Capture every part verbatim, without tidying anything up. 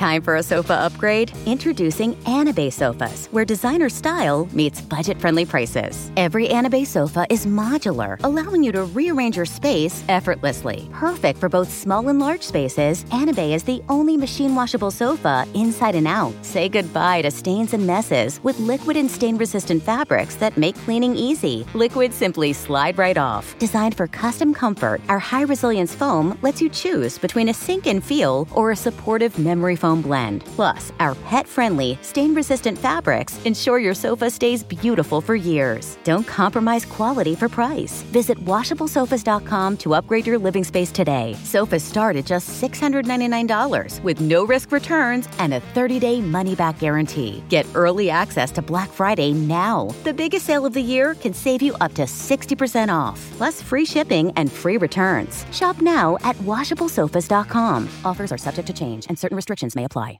Time for a sofa upgrade? Introducing Anabay Sofas, where designer style meets budget-friendly prices. Every Anabay sofa is modular, allowing you to rearrange your space effortlessly. Perfect for both small and large spaces, Anabay is the only machine-washable sofa inside and out. Say goodbye to stains and messes with liquid and stain-resistant fabrics that make cleaning easy. Liquid simply slide right off. Designed for custom comfort, our high-resilience foam lets you choose between a sink-in feel or a supportive memory foam blend. Plus, our pet-friendly, stain-resistant fabrics ensure your sofa stays beautiful for years. Don't compromise quality for price. Visit washable sofas dot com to upgrade your living space today. Sofas start at just six hundred ninety-nine dollars with no-risk returns and a thirty-day money-back guarantee. Get early access to Black Friday now. The biggest sale of the year can save you up to sixty percent off, plus free shipping and free returns. Shop now at washable sofas dot com. Offers are subject to change and certain restrictions may apply.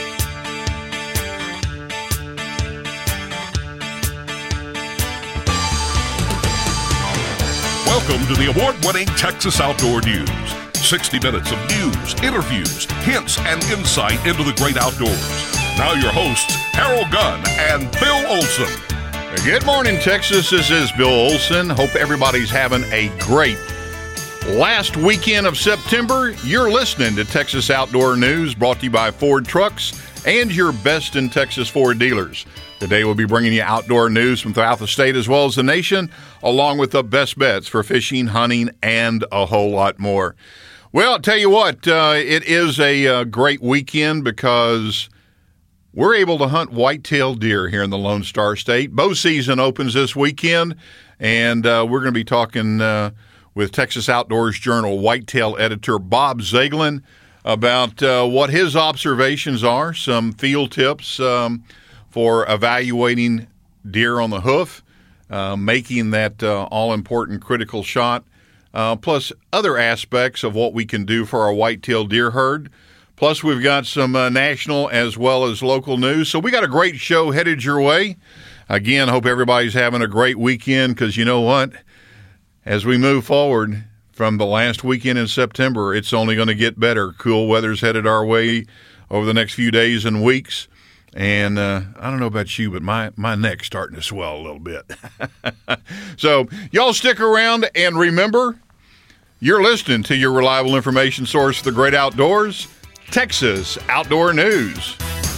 Welcome to the award-winning Texas Outdoor News. sixty minutes of news, interviews, hints, and insight into the great outdoors. Now your hosts, Harold Gunn and Bill Olson. Good morning, Texas. This is Bill Olson. Hope everybody's having a great last weekend of September. You're listening to Texas Outdoor News, brought to you by Ford Trucks and your best in Texas Ford dealers. Today we'll be bringing you outdoor news from throughout the state as well as the nation, along with the best bets for fishing, hunting, and a whole lot more. Well, I'll tell you what, uh, it is a uh, great weekend because we're able to hunt white-tailed deer here in the Lone Star State. Bow season opens this weekend, and uh, we're going to be talking uh, with Texas Outdoors Journal whitetail editor Bob Zaglin about uh, what his observations are, some field tips um, for evaluating deer on the hoof, uh, making that uh, all-important critical shot, uh, plus other aspects of what we can do for our white-tailed deer herd. Plus, we've got some uh, national as well as local news. So we got a great show headed your way. Again, hope everybody's having a great weekend because you know what? As we move forward from the last weekend in September, it's only going to get better. Cool weather's headed our way over the next few days and weeks. And uh, I don't know about you, but my, my neck's starting to swell a little bit. So y'all stick around and remember, you're listening to your reliable information source for the great outdoors, Texas Outdoor News.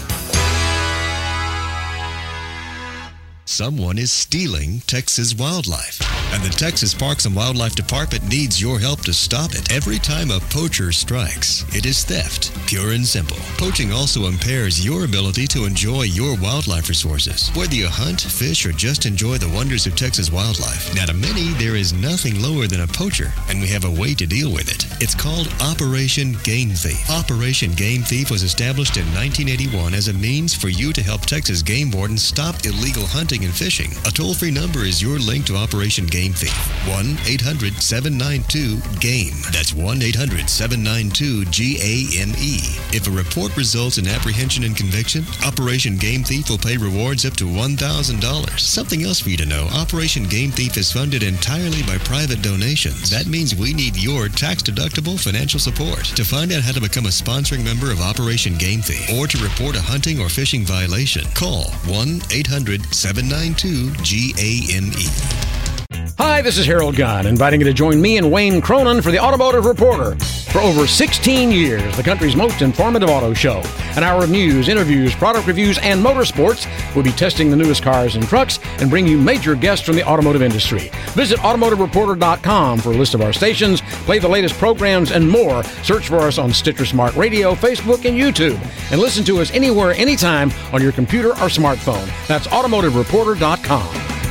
Someone is stealing Texas wildlife, and the Texas Parks and Wildlife Department needs your help to stop it. Every time a poacher strikes, it is theft, pure and simple. Poaching also impairs your ability to enjoy your wildlife resources. Whether you hunt, fish, or just enjoy the wonders of Texas wildlife, now to many, there is nothing lower than a poacher, and we have a way to deal with it. It's called Operation Game Thief. Operation Game Thief was established in nineteen eighty-one as a means for you to help Texas game wardens stop illegal hunting and fishing. A toll-free number is your link to Operation Game Thief. one eight hundred seven nine two GAME. That's one eight hundred seven nine two G A M E. If a report results in apprehension and conviction, Operation Game Thief will pay rewards up to one thousand dollars. Something else for you to know, Operation Game Thief is funded entirely by private donations. That means we need your tax-deductible financial support. To find out how to become a sponsoring member of Operation Game Thief or to report a hunting or fishing violation, call one eight hundred seven nine two G A M E. Hi, this is Harold Gunn, inviting you to join me and Wayne Cronin for the Automotive Reporter. For over sixteen years, the country's most informative auto show. An hour of news, interviews, product reviews, and motorsports. We'll be testing the newest cars and trucks and bring you major guests from the automotive industry. Visit automotive reporter dot com for a list of our stations, play the latest programs, and more. Search for us on Stitcher Smart Radio, Facebook, and YouTube. And listen to us anywhere, anytime on your computer or smartphone. That's automotive reporter dot com.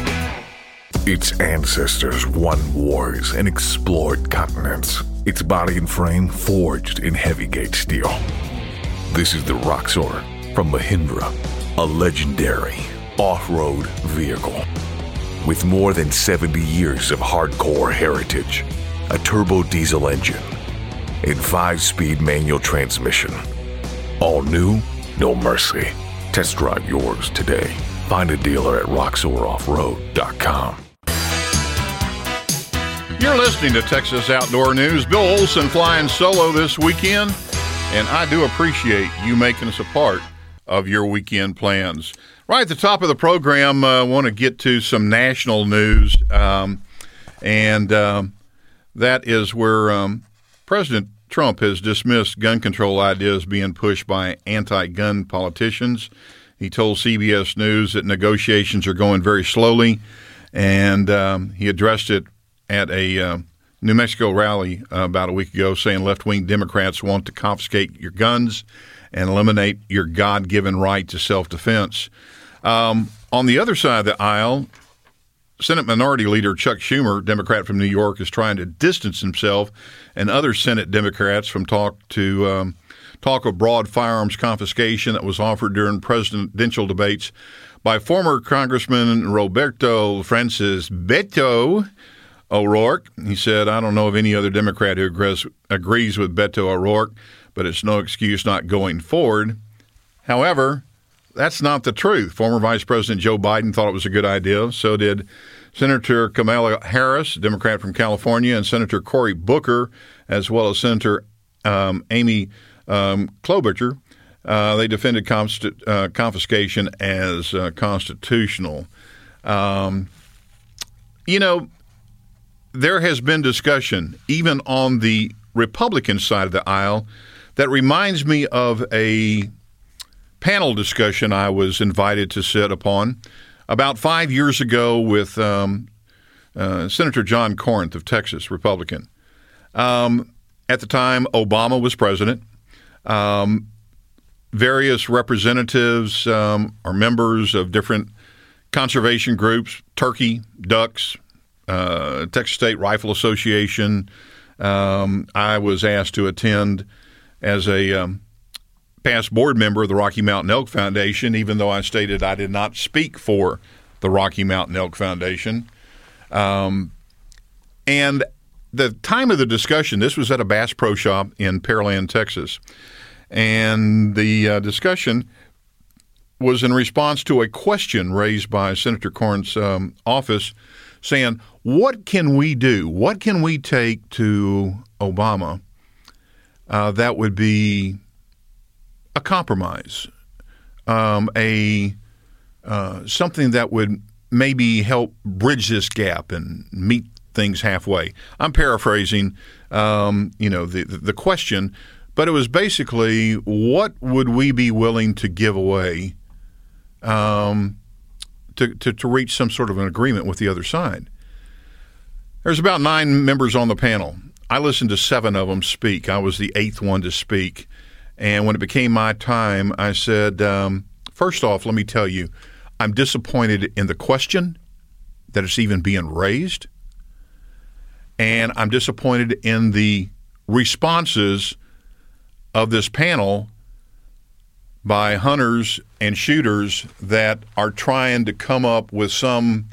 Its ancestors won wars and explored continents. Its body and frame forged in heavy-gauge steel. This is the Roxor from Mahindra, a legendary off-road vehicle. With more than seventy years of hardcore heritage, a turbo diesel engine, and five-speed manual transmission. All new, no mercy. Test drive yours today. Find a dealer at roxor off road dot com. You're listening to Texas Outdoor News. Bill Olson flying solo this weekend. and I do appreciate you making us a part of your weekend plans. Right at the top of the program, I uh, want to get to some national news, um, and um, that is where um, President Trump has dismissed gun control ideas being pushed by anti-gun politicians. He told C B S News that negotiations are going very slowly, and um, he addressed it at a uh, New Mexico rally uh, about a week ago, saying left-wing Democrats want to confiscate your guns and eliminate your God-given right to self-defense. Um, on the other side of the aisle, Senate Minority Leader Chuck Schumer, Democrat from New York, is trying to distance himself and other Senate Democrats from talk to um, talk of broad firearms confiscation that was offered during presidential debates by former Congressman Roberto Francis Beto O'Rourke. He said, I don't know of any other Democrat who agrees, agrees with Beto O'Rourke, but it's no excuse not going forward. However, that's not the truth. Former Vice President Joe Biden thought it was a good idea. So did Senator Kamala Harris, Democrat from California, and Senator Cory Booker, as well as Senator um, Amy um, Klobuchar. Uh, they defended const- uh, confiscation as uh, constitutional. Um, you know, there has been discussion, even on the Republican side of the aisle, that reminds me of a panel discussion I was invited to sit upon about five years ago with um, uh, Senator John Corinth of Texas, Republican. Um, at the time, Obama was president. Um, various representatives um, are members of different conservation groups, turkey, ducks, uh, Texas State Rifle Association. Um, I was asked to attend as a um, past board member of the Rocky Mountain Elk Foundation, even though I stated I did not speak for the Rocky Mountain Elk Foundation. Um, and the time of the discussion, this was at a Bass Pro Shop in Pearland, Texas. And the uh, discussion was in response to a question raised by Senator Corinth's um, office saying, what can we do? What can we take to Obama uh, that would be a compromise, um, a uh, something that would maybe help bridge this gap and meet things halfway? I'm paraphrasing, um, you know, the the question, but it was basically, what would we be willing to give away um, to, to to reach some sort of an agreement with the other side? There's about nine members on the panel. I listened to seven of them speak. I was the eighth one to speak. And when it became my time, I said, um, first off, let me tell you, I'm disappointed in the question, that it's even being raised. And I'm disappointed in the responses of this panel by hunters and shooters that are trying to come up with some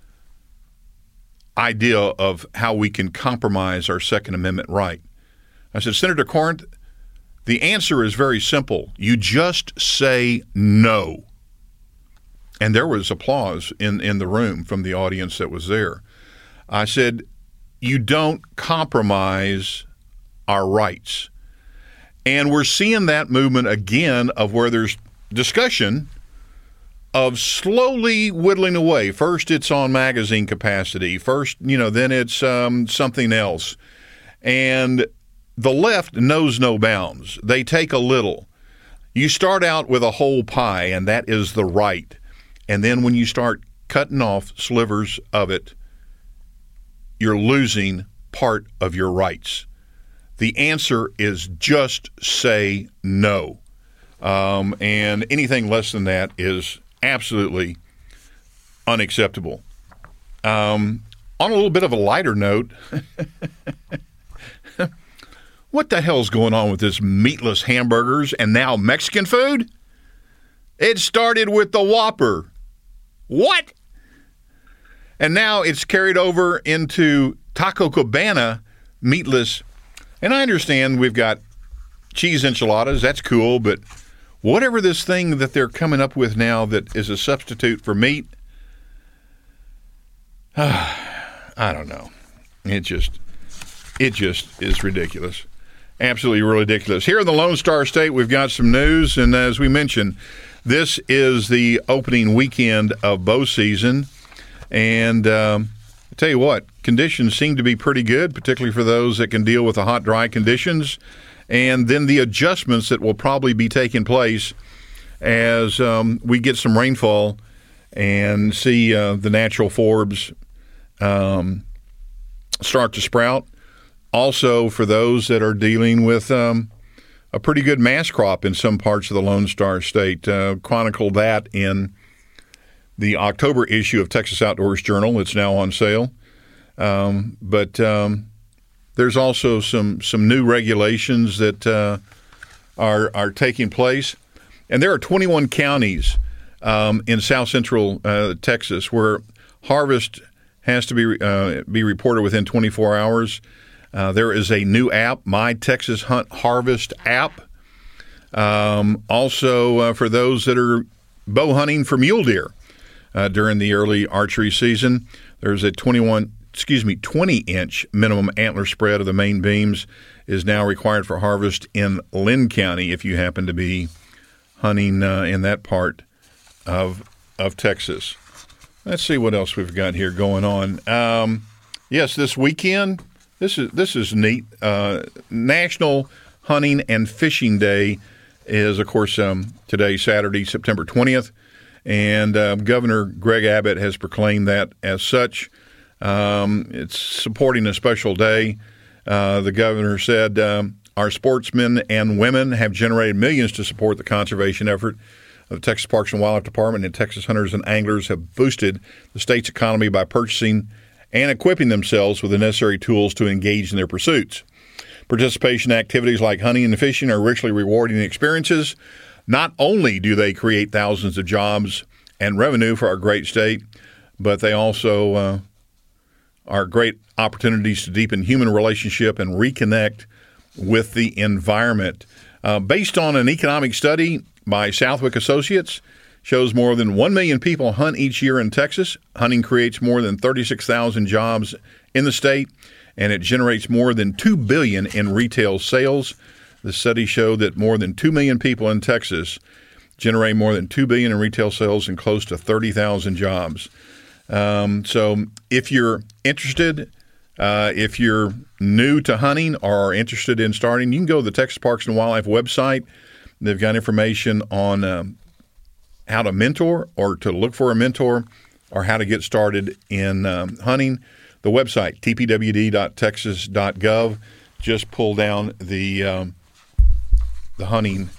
idea of how we can compromise our Second Amendment right. I said, Senator Corinth, the answer is very simple. You just say no. And there was applause in, in the room from the audience that was there. I said, you don't compromise our rights. And we're seeing that movement again of where there's discussion of slowly whittling away. First it's on magazine capacity. First, you know, then it's um, something else. And the left knows no bounds. They take a little. You start out with a whole pie, and that is the right. And then when you start cutting off slivers of it, you're losing part of your rights. The answer is just say no. Um, and anything less than that is absolutely unacceptable. Um, on a little bit of a lighter note, what the hell's going on with this meatless hamburgers and now Mexican food? It started with the Whopper. What? And now it's carried over into Taco Cabana meatless. And I understand we've got cheese enchiladas. That's cool. But whatever this thing that they're coming up with now that is a substitute for meat, uh, I don't know. It just, it just is ridiculous. Absolutely ridiculous. Here in the Lone Star State, we've got some news, and as we mentioned, this is the opening weekend of bow season, and um, I tell you what, conditions seem to be pretty good, particularly for those that can deal with the hot, dry conditions, and then the adjustments that will probably be taking place as um, we get some rainfall and see uh, the natural forbs um, start to sprout. Also, for those that are dealing with um, a pretty good mass crop in some parts of the Lone Star State. Uh, chronicled that in the October issue of Texas Outdoors Journal. It's now on sale. Um, but um, there's also some, some new regulations that uh, are, are taking place. And there are twenty-one counties um, in south central uh, Texas where harvest has to be, uh, be reported within twenty-four hours. Uh, there is a new app, My Texas Hunt Harvest app. Um, also, uh, for those that are bow hunting for mule deer uh, during the early archery season, there's a twenty-one, excuse me, twenty-inch minimum antler spread of the main beams is now required for harvest in Lynn County if you happen to be hunting uh, in that part of of Texas. Let's see what else we've got here going on. Um, yes, this weekend. This is this is neat. Uh, National Hunting and Fishing Day is, of course, um, today, Saturday, September twentieth, and uh, Governor Greg Abbott has proclaimed that as such. Um, it's supporting a special day. Uh, the governor said, um, our sportsmen and women have generated millions to support the conservation effort of the Texas Parks and Wildlife Department, and Texas hunters and anglers have boosted the state's economy by purchasing and equipping themselves with the necessary tools to engage in their pursuits. Participation activities like hunting and fishing are richly rewarding experiences. Not only do they create thousands of jobs and revenue for our great state, but they also uh, are great opportunities to deepen human relationship and reconnect with the environment. Uh, based on an economic study by Southwick Associates, shows more than one million people hunt each year in Texas. Hunting creates more than thirty-six thousand jobs in the state, and it generates more than two billion dollars in retail sales. The study showed that more than two million people in Texas generate more than two billion dollars in retail sales and close to thirty thousand jobs. Um, so if you're interested, uh, if you're new to hunting or are interested in starting, you can go to the Texas Parks and Wildlife website. They've got information on um, how to mentor or to look for a mentor or how to get started in um, hunting. The website, t p w d dot texas dot gov. Just pull down the um, the hunting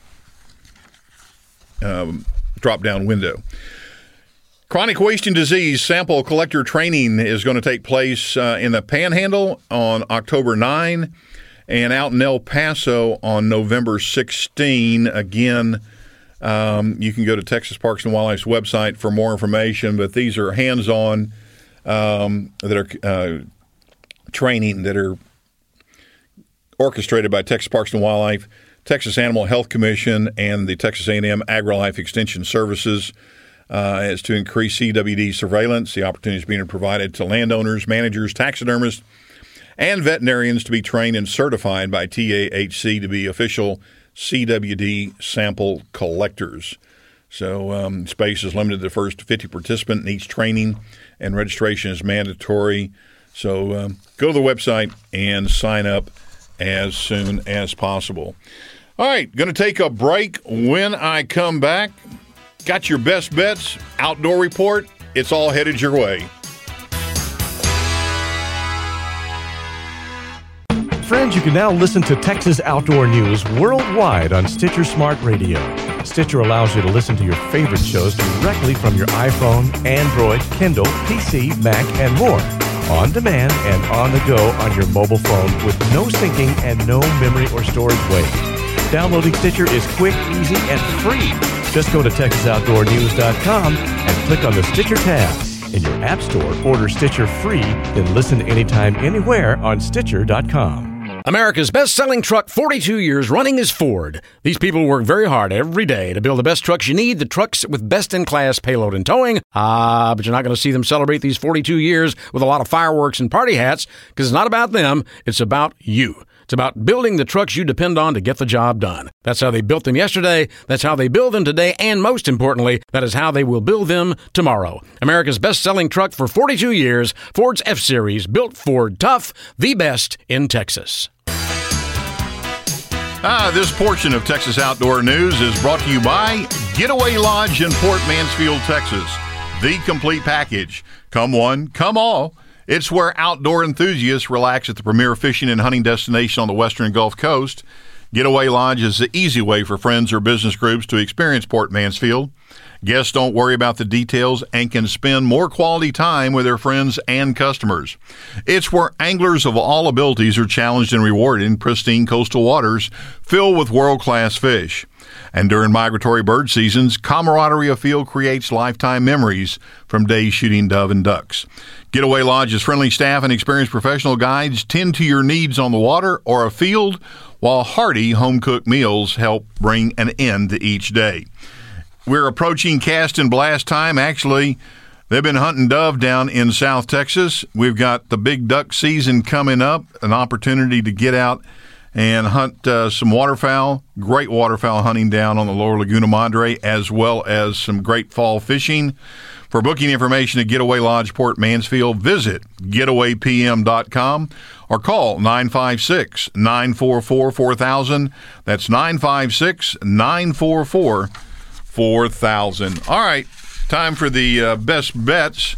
um, drop-down window. Chronic wasting disease sample collector training is going to take place uh, in the Panhandle on October ninth and out in El Paso on November sixteenth. Again, Um, you can go to Texas Parks and Wildlife's website for more information, but these are hands-on um, that are uh, training that are orchestrated by Texas Parks and Wildlife, Texas Animal Health Commission, and the Texas A and M AgriLife Extension Services uh, as to increase C W D surveillance. The opportunity is being provided to landowners, managers, taxidermists, and veterinarians to be trained and certified by T A H C to be official C W D sample collectors. So um, space is limited to the first fifty participants in each training, and registration is mandatory. So um, go to the website and sign up as soon as possible. All right, going to take a break. When I come back, got your best bets, outdoor report. It's all headed your way. Friends, you can now listen to Texas Outdoor News worldwide on Stitcher Smart Radio. Stitcher allows you to listen to your favorite shows directly from your iPhone, Android, Kindle, P C, Mac, and more. On demand and on the go on your mobile phone with no syncing and no memory or storage waste. Downloading Stitcher is quick, easy, and free. Just go to texas outdoor news dot com and click on the Stitcher tab. In your app store, order Stitcher free, then listen anytime, anywhere on Stitcher dot com. America's best-selling truck forty-two years running is Ford. These people work very hard every day to build the best trucks you need, the trucks with best-in-class payload and towing. Ah, but you're not going to see them celebrate these forty-two years with a lot of fireworks and party hats, because it's not about them, it's about you. It's about building the trucks you depend on to get the job done. That's how they built them yesterday, that's how they build them today, and most importantly, that is how they will build them tomorrow. America's best-selling truck for forty-two years, Ford's F-Series, built Ford tough, the best in Texas. Ah, this portion of Texas Outdoor News is brought to you by Getaway Lodge in Port Mansfield, Texas. The complete package. Come one, come all. It's where outdoor enthusiasts relax at the premier fishing and hunting destination on the western Gulf Coast. Getaway Lodge is the easy way for friends or business groups to experience Port Mansfield. Guests don't worry about the details and can spend more quality time with their friends and customers. It's where anglers of all abilities are challenged and rewarded in pristine coastal waters filled with world-class fish. And during migratory bird seasons, camaraderie afield creates lifetime memories from days shooting dove and ducks. Getaway Lodge's friendly staff and experienced professional guides tend to your needs on the water or afield, while hearty home-cooked meals help bring an end to each day. We're approaching cast and blast time. Actually, they've been hunting dove down in South Texas. We've got the big duck season coming up, an opportunity to get out and hunt uh, some waterfowl, great waterfowl hunting down on the lower Laguna Madre, as well as some great fall fishing. For booking information at Getaway Lodge Port Mansfield, visit getaway p m dot com or call nine five six, nine four four, four thousand. That's nine five six, nine four four, four thousand. All right, time for the uh, best bets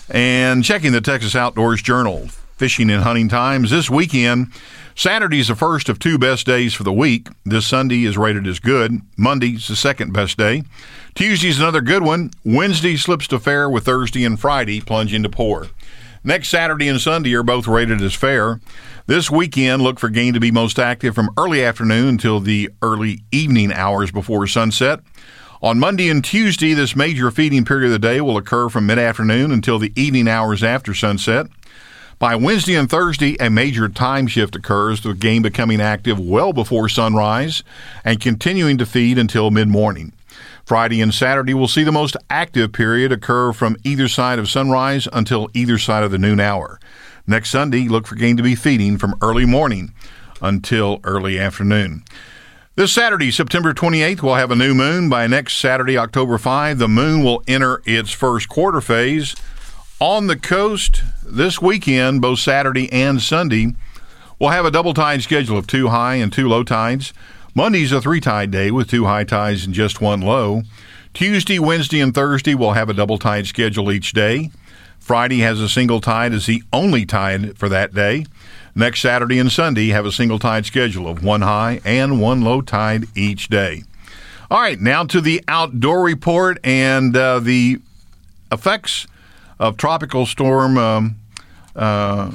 and checking the Texas Outdoors Journal. Fishing and hunting times this weekend. Saturday's the first of two best days for the week. This Sunday is rated as good. Monday's the second best day. Tuesday's another good one. Wednesday slips to fair, with Thursday and Friday plunging to poor. Next Saturday and Sunday are both rated as fair. This weekend, look for game to be most active from early afternoon until the early evening hours before sunset. On Monday and Tuesday, this major feeding period of the day will occur from mid-afternoon until the evening hours after sunset. By Wednesday and Thursday, a major time shift occurs, the game becoming active well before sunrise and continuing to feed until mid-morning. Friday and Saturday will see the most active period occur from either side of sunrise until either side of the noon hour. Next Sunday, look for game to be feeding from early morning until early afternoon. This Saturday, September twenty-eighth, we'll have a new moon. By next Saturday, October fifth, the moon will enter its first quarter phase. On the coast, this weekend, both Saturday and Sunday, we'll have a double tide schedule of two high and two low tides. Monday's a three tide day with two high tides and just one low. Tuesday, Wednesday, and Thursday will have a double tide schedule each day. Friday has a single tide as the only tide for that day. Next Saturday and Sunday have a single tide schedule of one high and one low tide each day. All right, now to the outdoor report and uh, the effects of Tropical Storm, um, uh,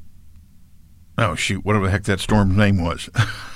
oh shoot, whatever the heck that storm's name was.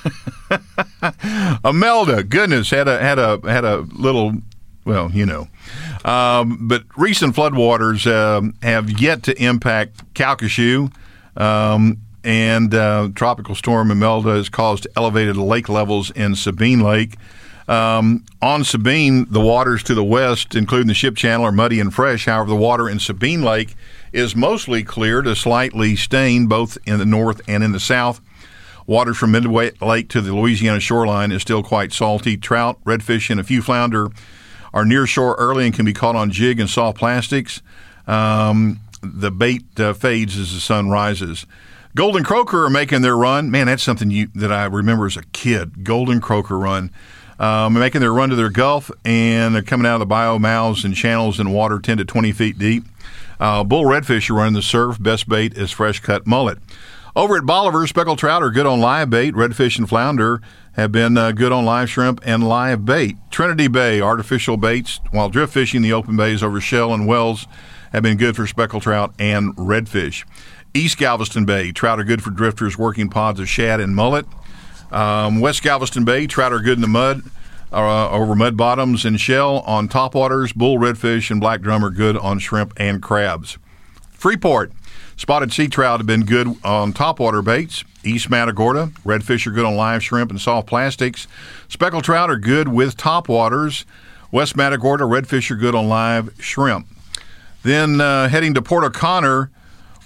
Imelda, goodness, had a had a had a little, well, you know, um, but recent floodwaters um, have yet to impact Calcasieu, um, and uh, Tropical Storm Imelda has caused elevated lake levels in Sabine Lake. Um, on Sabine, the waters to the west, including the Ship Channel, are muddy and fresh. However, the water in Sabine Lake is mostly clear to slightly stained, both in the north and in the south. Water from Midway Lake to the Louisiana shoreline is still quite salty. Trout, redfish, and a few flounder are near shore early and can be caught on jig and soft plastics. Um, the bait uh, fades as the sun rises. Golden croaker are making their run. Man, that's something you, that I remember as a kid. Golden croaker run. Um, making their run to their Gulf, and they're coming out of the bio mouths and channels in water ten to twenty feet deep. Uh, bull redfish are running the surf. Best bait is fresh-cut mullet. Over at Bolivar, speckled trout are good on live bait. Redfish and flounder have been uh, good on live shrimp and live bait. Trinity Bay, artificial baits, while drift fishing the open bays over Shell and Wells have been good for speckled trout and redfish. East Galveston Bay, trout are good for drifters working pods of shad and mullet. Um, West Galveston Bay, trout are good in the mud, uh, over mud bottoms and shell. On topwaters, bull, redfish, and black drum are good on shrimp and crabs. Freeport, spotted sea trout have been good on topwater baits. East Matagorda, redfish are good on live shrimp and soft plastics. Speckled trout are good with topwaters. West Matagorda, redfish are good on live shrimp. Then uh, heading to Port O'Connor,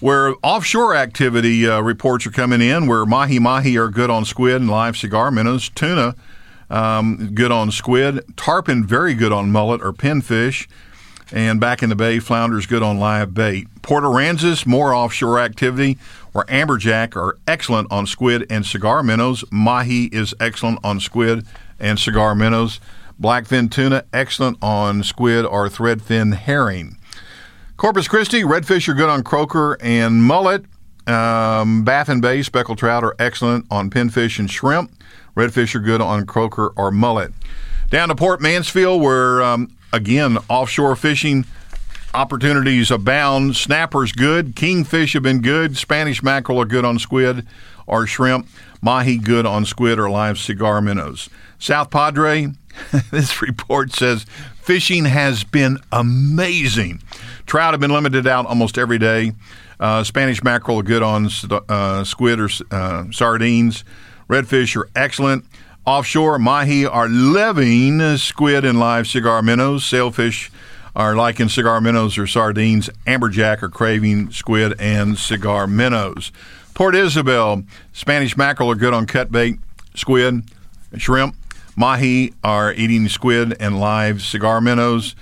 Where offshore activity uh, reports are coming in, where mahi-mahi are good on squid and live cigar minnows, tuna um, good on squid, tarpon very good on mullet or pinfish, and back in the bay, flounders good on live bait. Port Aransas, more offshore activity, where amberjack are excellent on squid and cigar minnows. Mahi is excellent on squid and cigar minnows. Blackfin tuna, excellent on squid or threadfin herring. Corpus Christi, redfish are good on croaker and mullet. Um, Baffin Bay, speckled trout are excellent on pinfish and shrimp. Redfish are good on croaker or mullet. Down to Port Mansfield, where, um, again, offshore fishing opportunities abound. Snappers good. Kingfish have been good. Spanish mackerel are good on squid or shrimp. Mahi good on squid or live cigar minnows. South Padre, this report says fishing has been amazing. Trout have been limited out almost every day. Uh, Spanish mackerel are good on uh, squid or uh, sardines. Redfish are excellent. Offshore, mahi are living squid and live cigar minnows. Sailfish are liking cigar minnows or sardines. Amberjack are craving squid and cigar minnows. Port Isabel, Spanish mackerel are good on cut bait, squid, shrimp. Mahi are eating squid and live cigar minnows.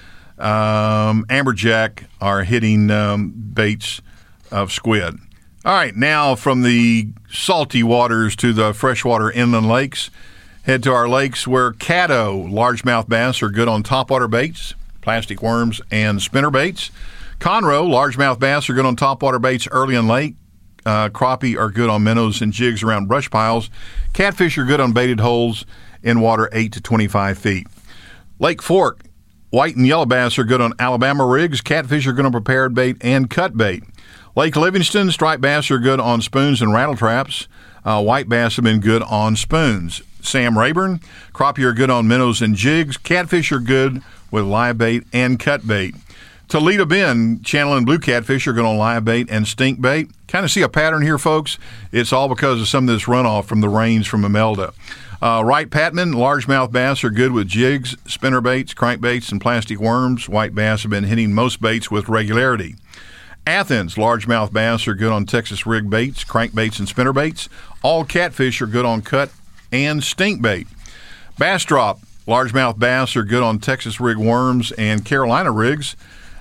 Um, amberjack are hitting um, baits of squid. All right, now from the salty waters to the freshwater inland lakes, head to our lakes where caddo, largemouth bass, are good on topwater baits, plastic worms, and spinner baits. Conroe, largemouth bass, are good on topwater baits early in lake. Uh, crappie are good on minnows and jigs around brush piles. Catfish are good on baited holes in water eight to twenty-five feet. Lake Fork, white and yellow bass are good on Alabama rigs. Catfish are good on prepared bait and cut bait. Lake Livingston, striped bass are good on spoons and rattle traps. Uh, white bass have been good on spoons. Sam Rayburn, crappie are good on minnows and jigs. Catfish are good with live bait and cut bait. Toledo Bend, channel and blue catfish are good on live bait and stink bait. Kind of see a pattern here, folks. It's all because of some of this runoff from the rains from Imelda. Uh, Wright Patman, largemouth bass are good with jigs, spinner baits, crankbaits, and plastic worms. White bass have been hitting most baits with regularity. Athens, largemouth bass are good on Texas rig baits, crankbaits, and spinner baits. All catfish are good on cut and stink bait. Bastrop, largemouth bass are good on Texas rig worms and Carolina rigs.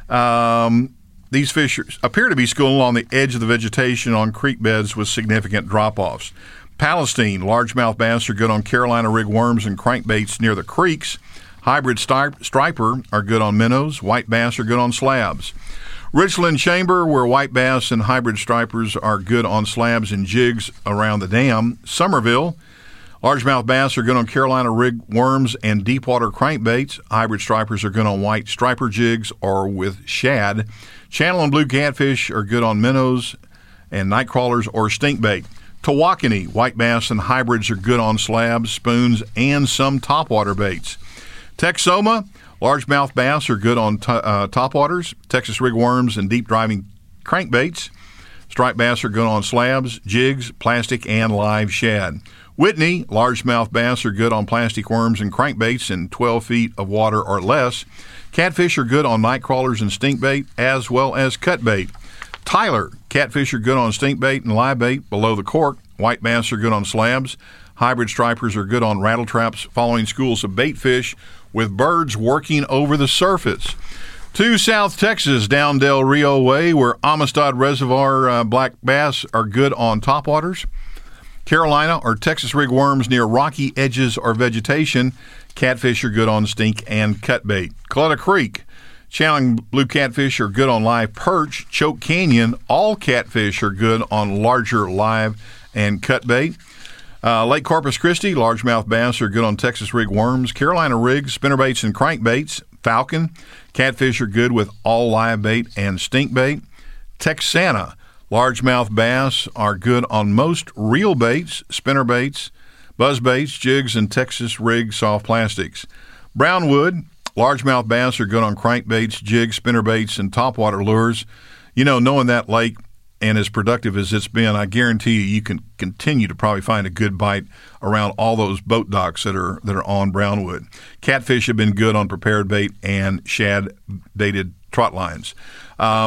Um, these fish appear to be schooling on the edge of the vegetation on creek beds with significant drop-offs. Palestine, largemouth bass are good on Carolina rig worms and crankbaits near the creeks. Hybrid stri- striper are good on minnows. White bass are good on slabs. Richland Chamber, where white bass and hybrid stripers are good on slabs and jigs around the dam. Somerville, largemouth bass are good on Carolina rig worms and deepwater crankbaits. Hybrid stripers are good on white striper jigs or with shad. Channel and blue catfish are good on minnows and night crawlers or stink bait. Tawakoni, white bass and hybrids are good on slabs, spoons, and some topwater baits. Texoma, largemouth bass are good on t- uh, topwaters, Texas rig worms, and deep driving crankbaits. Striped bass are good on slabs, jigs, plastic, and live shad. Whitney, largemouth bass are good on plastic worms and crankbaits in twelve feet of water or less. Catfish are good on night crawlers and stink bait, as well as cut bait. Tyler, catfish are good on stink bait and live bait below the cork. White bass are good on slabs. Hybrid stripers are good on rattle traps following schools of bait fish with birds working over the surface. To South Texas, down Del Rio Way, where Amistad Reservoir uh, black bass are good on topwaters. Carolina or Texas rig worms near rocky edges or vegetation. Catfish are good on stink and cut bait. Clutter Creek, channel blue catfish are good on live perch. Choke Canyon, all catfish are good on larger live and cut bait. Uh, Lake Corpus Christi, largemouth bass are good on Texas rig worms. Carolina rigs, spinnerbaits, and crankbaits. Falcon, catfish are good with all live bait and stink bait. Texana, largemouth bass are good on most reel baits, spinnerbaits, buzz baits, jigs, and Texas rig soft plastics. Brownwood, largemouth bass are good on crankbaits, jigs, spinnerbaits, and topwater lures. You know, knowing that lake and as productive as it's been, I guarantee you, you can continue to probably find a good bite around all those boat docks that are that are on Brownwood. Catfish have been good on prepared bait and shad baited trot lines. Um,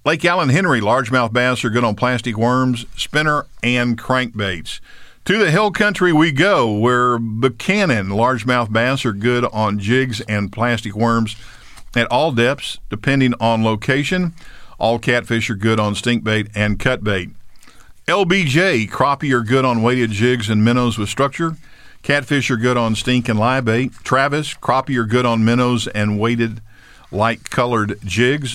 Lake Allen Henry, largemouth bass are good on plastic worms, spinner, and crankbaits. To the hill country we go, where Buchanan largemouth bass are good on jigs and plastic worms at all depths, depending on location. All catfish are good on stinkbait and cutbait. L B J, crappie are good on weighted jigs and minnows with structure. Catfish are good on stink and live bait. Travis, crappie are good on minnows and weighted light-colored jigs.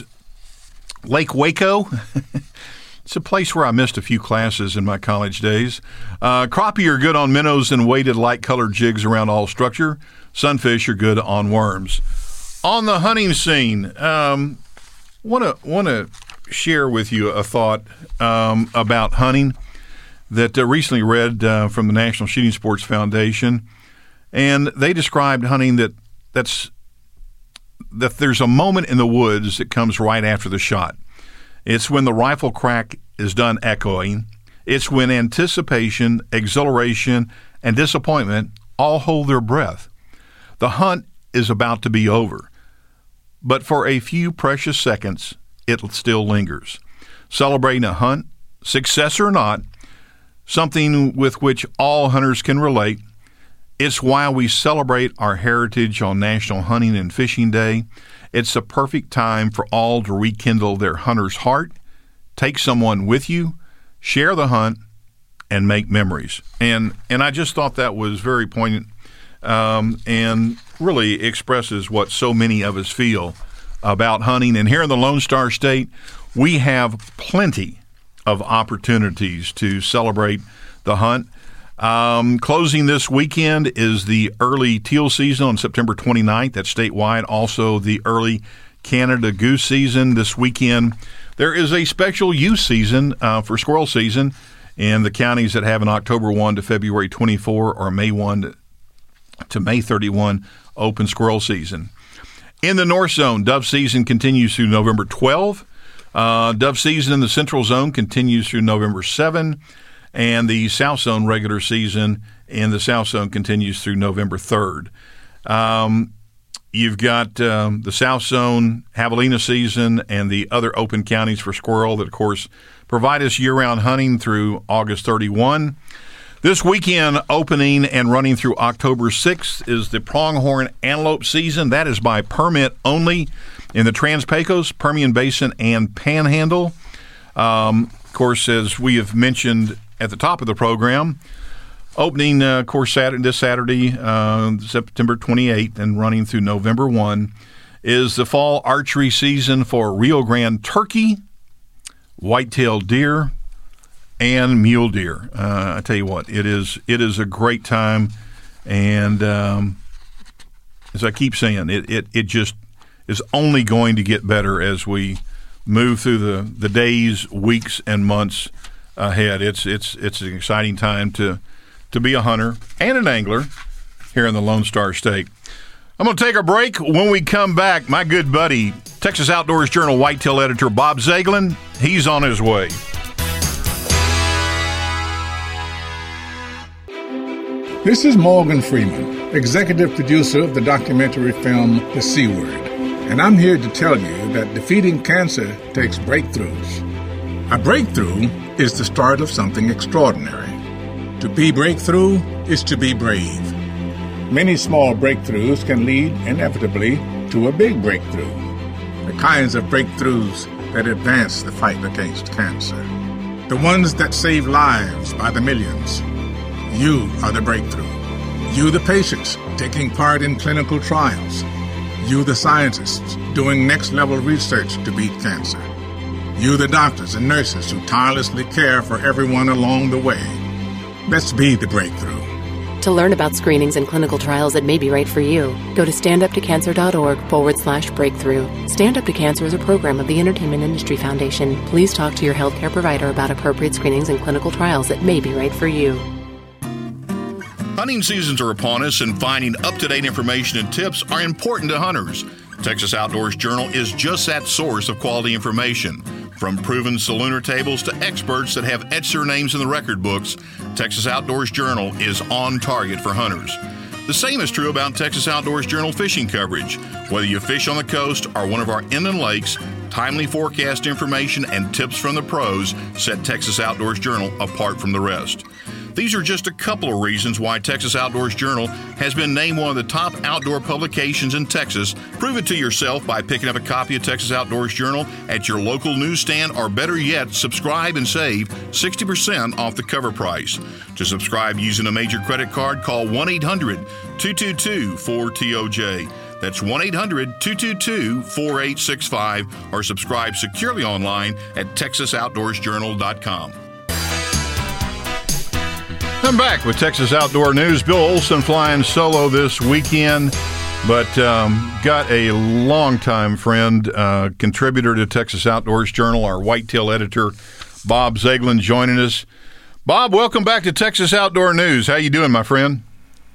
Lake Waco, it's a place where I missed a few classes in my college days. Uh, crappie are good on minnows and weighted light-colored jigs around all structure. Sunfish are good on worms. On the hunting scene, um, want to want to share with you a thought um, about hunting that uh, recently read uh, from the National Shooting Sports Foundation, and they described hunting that that's that there's a moment in the woods that comes right after the shot. It's when the rifle crack is done echoing. It's when anticipation, exhilaration, and disappointment all hold their breath. The hunt is about to be over, but for a few precious seconds, it still lingers. Celebrating a hunt, success or not, something with which all hunters can relate. It's why we celebrate our heritage on National Hunting and Fishing Day. It's the perfect time for all to rekindle their hunter's heart, take someone with you, share the hunt, and make memories. And and I just thought that was very poignant um, and really expresses what so many of us feel about hunting. And here in the Lone Star State, we have plenty of opportunities to celebrate the hunt. Um, closing this weekend is the early teal season on September twenty-ninth. That's statewide. Also, the early Canada goose season this weekend. There is a special youth season uh, for squirrel season in the counties that have an October first to February twenty-fourth or May first to May thirty-first open squirrel season. In the North Zone, dove season continues through November twelfth. Uh, dove season in the Central Zone continues through November seventh. And the South Zone regular season in the South Zone continues through November third. Um, you've got um, the South Zone javelina season and the other open counties for squirrel that, of course, provide us year-round hunting through August thirty-first. This weekend, opening and running through October sixth, is the pronghorn antelope season. That is by permit only in the Trans-Pecos, Permian Basin, and Panhandle. Um, of course, as we have mentioned at the top of the program, opening, uh, of course, Saturday, this Saturday, uh, September twenty-eighth, and running through November first, is the fall archery season for Rio Grande turkey, white-tailed deer, and mule deer. Uh, I tell you what, it is it is a great time, and um, as I keep saying, it, it, it just is only going to get better as we move through the, the days, weeks, and months ahead. It's it's it's an exciting time to to be a hunter and an angler here in the Lone Star State. I'm going to take a break. When we come back, my good buddy, Texas Outdoors Journal whitetail editor Bob Zaglin, he's on his way. This is Morgan Freeman, executive producer of the documentary film The C Word, and I'm here to tell you that defeating cancer takes breakthroughs. A breakthrough is the start of something extraordinary. To be breakthrough is to be brave. Many small breakthroughs can lead inevitably to a big breakthrough. The kinds of breakthroughs that advance the fight against cancer. The ones that save lives by the millions. You are the breakthrough. You the patients taking part in clinical trials. You the scientists doing next-level research to beat cancer. You the doctors and nurses who tirelessly care for everyone along the way. Let's be the breakthrough. To learn about screenings and clinical trials that may be right for you, go to standuptocancer.org forward slash breakthrough. Stand Up to Cancer is a program of the Entertainment Industry Foundation. Please talk to your healthcare provider about appropriate screenings and clinical trials that may be right for you. Hunting seasons are upon us, and finding up-to-date information and tips are important to hunters. Texas Outdoors Journal is just that source of quality information. From proven salooner tables to experts that have etched their names in the record books, Texas Outdoors Journal is on target for hunters. The same is true about Texas Outdoors Journal fishing coverage. Whether you fish on the coast or one of our inland lakes, timely forecast information and tips from the pros set Texas Outdoors Journal apart from the rest. These are just a couple of reasons why Texas Outdoors Journal has been named one of the top outdoor publications in Texas. Prove it to yourself by picking up a copy of Texas Outdoors Journal at your local newsstand, or better yet, subscribe and save sixty percent off the cover price. To subscribe using a major credit card, call one eight hundred two two two four T O J. That's one eight hundred two two two four eight six five, or subscribe securely online at texas outdoors journal dot com. I'm back with Texas Outdoor News. Bill Olson flying solo this weekend, but um, got a longtime friend, uh, contributor to Texas Outdoors Journal, our whitetail editor, Bob Zaglin, joining us. Bob, welcome back to Texas Outdoor News. How you doing, my friend?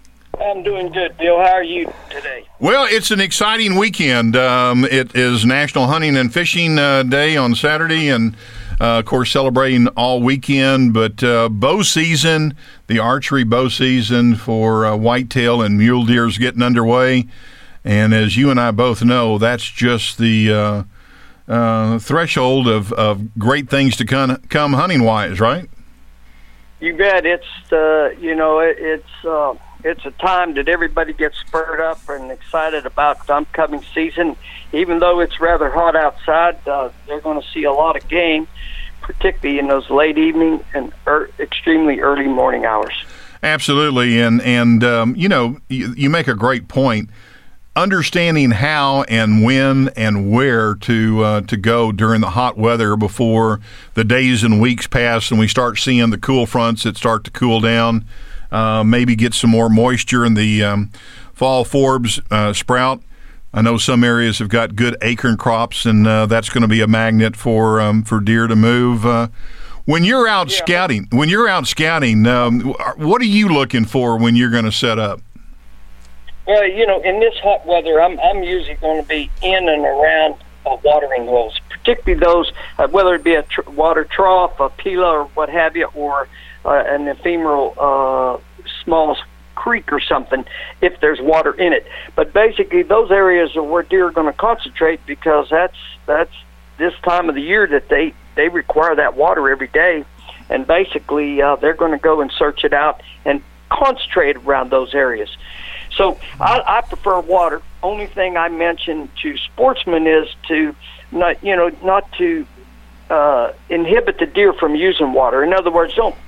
I'm doing good, Bill. How are you today? Well, it's an exciting weekend. Um, it is National Hunting and Fishing uh, Day on Saturday, and Uh, of course, celebrating all weekend, but uh, bow season, the archery bow season for uh, whitetail and mule deer is getting underway. And as you and I both know, that's just the uh, uh, threshold of, of great things to come, come hunting-wise, right? You bet. It's, uh, you know, it, it's uh, it's a time that everybody gets spurred up and excited about the upcoming season. Even though it's rather hot outside, uh, they're going to see a lot of game, particularly in those late evening and er- extremely early morning hours. Absolutely, and and um, you know, you, you make a great point. Understanding how and when and where to uh, to go during the hot weather before the days and weeks pass and we start seeing the cool fronts that start to cool down. Uh, maybe get some more moisture in the um, fall forbs uh, sprout. I know some areas have got good acorn crops, and uh, that's going to be a magnet for um, for deer to move. Uh, when you're out yeah. scouting, when you're out scouting, um, what are you looking for when you're going to set up? Well, you know, in this hot weather, I'm I'm usually going to be in and around uh, watering holes, particularly those, uh, whether it be a tr- water trough, a pila, or what have you, or uh, an ephemeral uh, small creek or something, if there's water in it. But basically, those areas are where deer are going to concentrate, because that's that's this time of the year that they, they require that water every day. And basically, uh, they're going to go and search it out and concentrate around those areas. So I, I prefer water. Only thing I mention to sportsmen is to not, you know, not to uh, inhibit the deer from using water. In other words, don't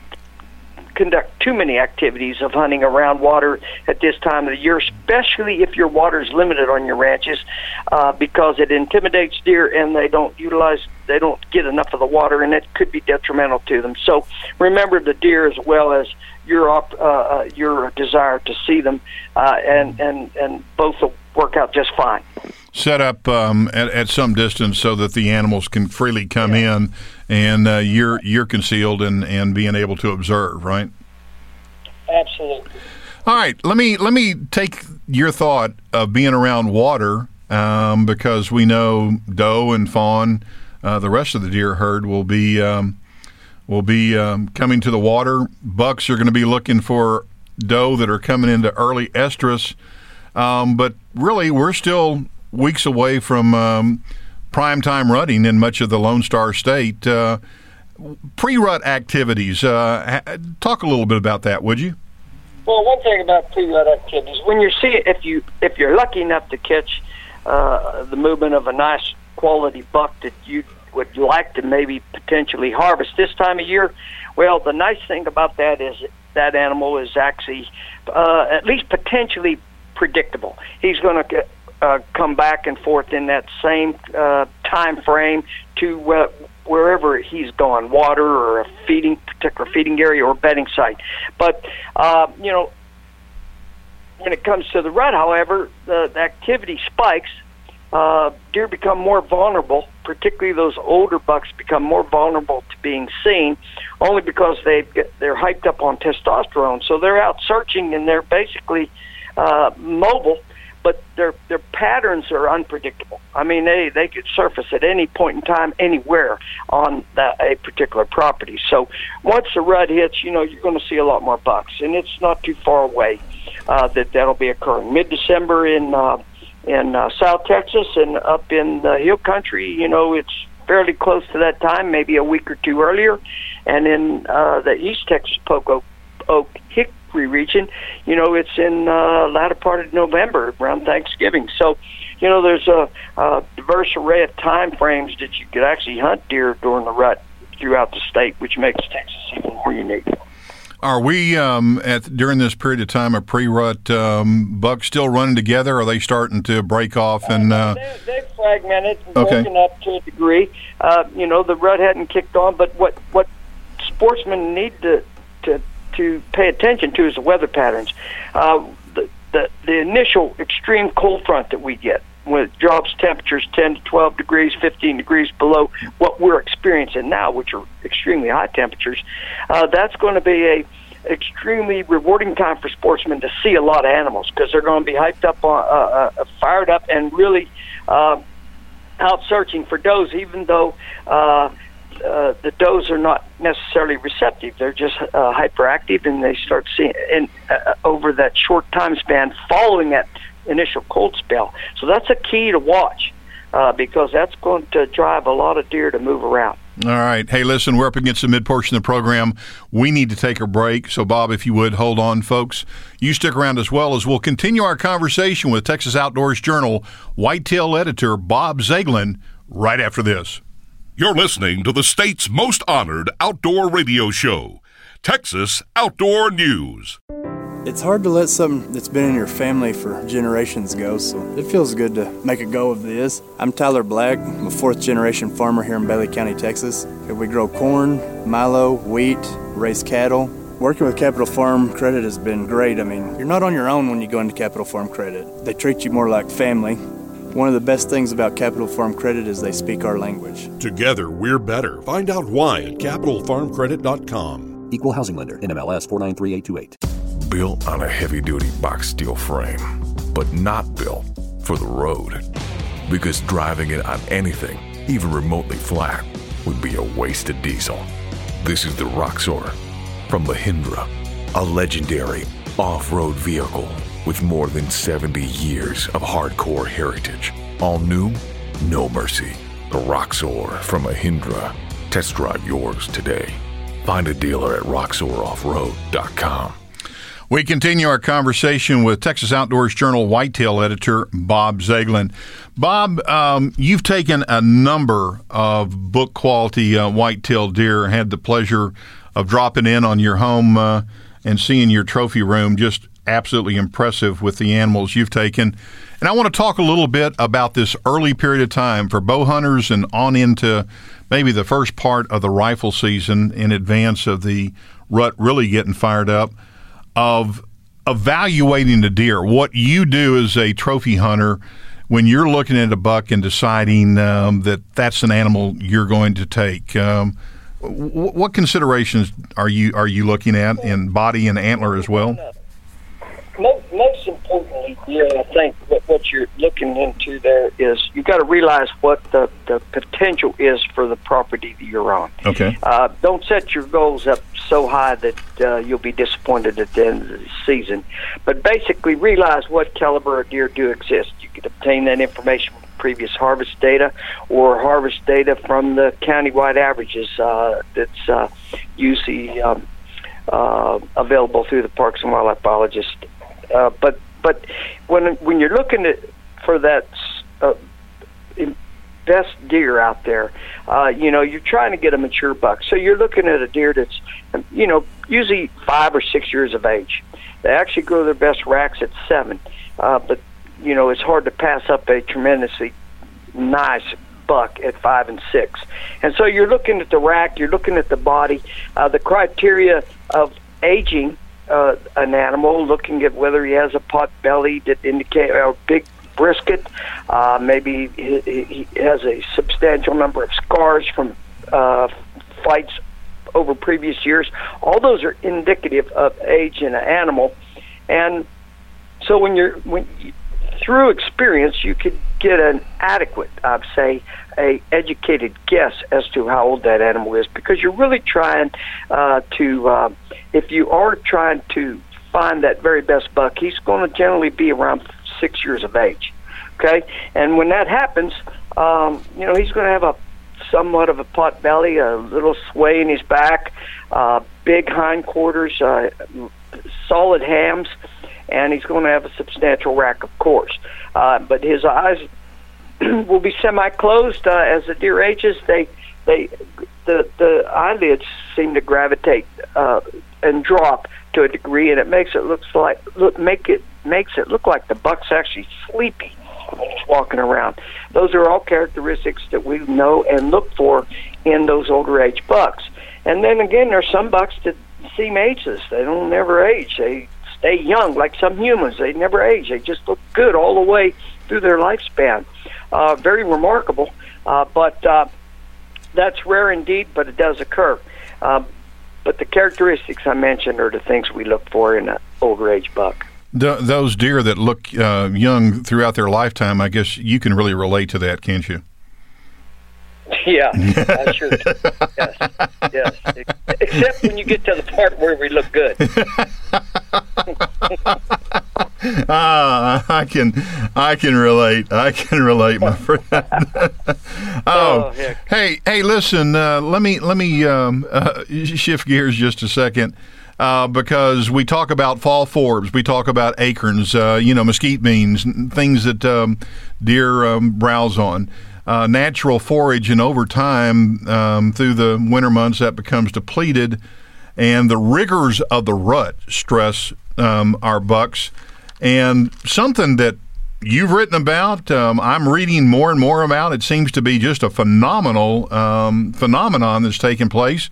conduct too many activities of hunting around water at this time of the year, especially if your water is limited on your ranches, uh, because it intimidates deer and they don't utilize, they don't get enough of the water, and it could be detrimental to them. So remember the deer as well as your uh, your desire to see them, uh, and and and both will work out just fine. Set up um, at, at some distance so that the animals can freely come yeah. in, and uh, you're you're concealed and, and being able to observe, right? Absolutely. All right, let me let me take your thought of being around water, um, because we know doe and fawn, uh, the rest of the deer herd will be um, will be um, coming to the water. Bucks are going to be looking for doe that are coming into early estrus, um, but really we're still weeks away from um, prime time rutting in much of the Lone Star State. Uh, pre-rut activities, uh, talk a little bit about that, would you? Well, one thing about pre-rut activities, when you see if you if you're lucky enough to catch uh, the movement of a nice quality buck that you would like to maybe potentially harvest this time of year, well, the nice thing about that is that animal is actually uh, at least potentially predictable. He's going to Uh, come back and forth in that same uh, time frame to uh, wherever he's gone, water or a feeding particular feeding area or bedding site. But uh, you know, when it comes to the rut, however, the, the activity spikes. Uh, deer become more vulnerable, particularly those older bucks become more vulnerable to being seen, only because they they're hyped up on testosterone. So they're out searching and they're basically uh, mobile. But their their patterns are unpredictable. I mean, they, they could surface at any point in time, anywhere on the, a particular property. So once the rut hits, you know, you're going to see a lot more bucks, and it's not too far away. uh, that that'll be occurring mid-December in uh, in uh, South Texas, and up in the Hill Country, you know, it's fairly close to that time, maybe a week or two earlier. And in uh, the East Texas Poco Oak Hickory region, you know, it's in uh, latter part of November, around Thanksgiving. So, you know, there's a, a diverse array of time frames that you could actually hunt deer during the rut throughout the state, which makes Texas even more unique. Are we, um, at during this period of time of pre-rut, um, bucks still running together? Or are they starting to break off? And uh, they, they've fragmented and okay. broken up to a degree. Uh, you know, the rut hadn't kicked on, but what, what sportsmen need to, to to pay attention to is the weather patterns. Uh, the, the the initial extreme cold front that we get, when it drops temperatures ten to twelve degrees, fifteen degrees below what we're experiencing now, which are extremely high temperatures, uh, that's going to be a extremely rewarding time for sportsmen to see a lot of animals, because they're going to be hyped up, on, uh, uh, fired up, and really uh, out searching for does, even though uh, uh, the does are not necessarily receptive. They're just uh, hyperactive, and they start seeing and uh, over that short time span following that initial cold spell. So that's a key to watch, uh, because that's going to drive a lot of deer to move around. All right. Hey, listen, we're up against the mid-portion of the program. We need to take a break. So, Bob, if you would, hold on, folks. You stick around as well, as we'll continue our conversation with Texas Outdoors Journal whitetail editor Bob Zagelin right after this. You're listening to the state's most honored outdoor radio show, Texas Outdoor News. It's hard to let something that's been in your family for generations go, so it feels good to make a go of this. I'm Tyler Black. I'm a fourth-generation farmer here in Bailey County, Texas. We grow corn, milo, wheat, raise cattle. Working with Capital Farm Credit has been great. I mean, you're not on your own when you go into Capital Farm Credit. They treat you more like family. One of the best things about Capital Farm Credit is they speak our language. Together, we're better. Find out why at capital farm credit dot com. Equal housing lender, N M L S four nine three eight two eight. Built on a heavy-duty box steel frame, but not built for the road. Because driving it on anything, even remotely flat, would be a waste of diesel. This is the Roxor from Mahindra, a legendary off-road vehicle with more than seventy years of hardcore heritage. All new, no mercy. The Roxor from Mahindra. Test drive yours today. Find a dealer at roxor off road dot com. We continue our conversation with Texas Outdoors Journal whitetail editor Bob Zagelin. Bob, um, you've taken a number of book quality uh, whitetail deer. Had the pleasure of dropping in on your home uh, and seeing your trophy room. Just absolutely impressive with the animals you've taken. And I want to talk a little bit about this early period of time for bow hunters and on into maybe the first part of the rifle season in advance of the rut really getting fired up, of evaluating the deer. What you do as a trophy hunter when you're looking at a buck and deciding um, that that's an animal you're going to take. Um, w- what considerations are you are you looking at in body and antler as well? Most, most importantly, yeah, I think what, what you're looking into there is you've got to realize what the, the potential is for the property that you're on. Okay. Uh, don't set your goals up so high that uh, you'll be disappointed at the end of the season. But basically realize what caliber of deer do exist. You can obtain that information from previous harvest data or harvest data from the countywide averages uh, that's uh, usually um, uh, available through the Parks and Wildlife biologist. Uh, but but when when you're looking at for that uh, best deer out there, uh, you know, you're trying to get a mature buck. So you're looking at a deer that's, you know, usually five or six years of age. They actually grow their best racks at seven. Uh, but, you know, it's hard to pass up a tremendously nice buck at five and six. And so you're looking at the rack, you're looking at the body, uh, the criteria of aging Uh, an animal, looking at whether he has a pot belly that indicate a big brisket, uh, maybe he, he has a substantial number of scars from uh, fights over previous years. All those are indicative of age in an animal, and so when you're when you, through experience, you could get an adequate, I'd say, a educated guess as to how old that animal is, because you're really trying uh, to, uh, if you are trying to find that very best buck, he's going to generally be around six years of age. Okay, and when that happens, um, you know, he's going to have a somewhat of a pot belly, a little sway in his back, uh, big hindquarters, uh, solid hams, and he's going to have a substantial rack, of course. Uh, but his eyes will be semi-closed uh, as the deer ages. They, they, the the eyelids seem to gravitate uh, and drop to a degree, and it makes it looks like look make it makes it look like the buck's actually sleepy when he's walking around. Those are all characteristics that we know and look for in those older age bucks. And then again, there's some bucks that seem ageless. They don't never age. They stay young, like some humans. They never age. They just look good all the way through their lifespan. Uh, very remarkable, uh, but uh, that's rare indeed, but it does occur. Uh, but the characteristics I mentioned are the things we look for in an older age buck. The, those deer that look uh, young throughout their lifetime, I guess you can really relate to that, can't you? Yeah, I sure do. Yes, yes. Except when you get to the part where we look good. Ah, I can, I can relate. I can relate, my friend. oh, Oh, heck. hey, hey, listen. Uh, let me let me um, uh, shift gears just a second. Uh, because we talk about fall forbs, we talk about acorns, uh, you know, mesquite beans, things that um, deer um, browse on. Uh, natural forage, and over time, um, through the winter months, that becomes depleted, and the rigors of the rut stress um, our bucks. And something that you've written about, um, I'm reading more and more about, it seems to be just a phenomenal um, phenomenon that's taking place,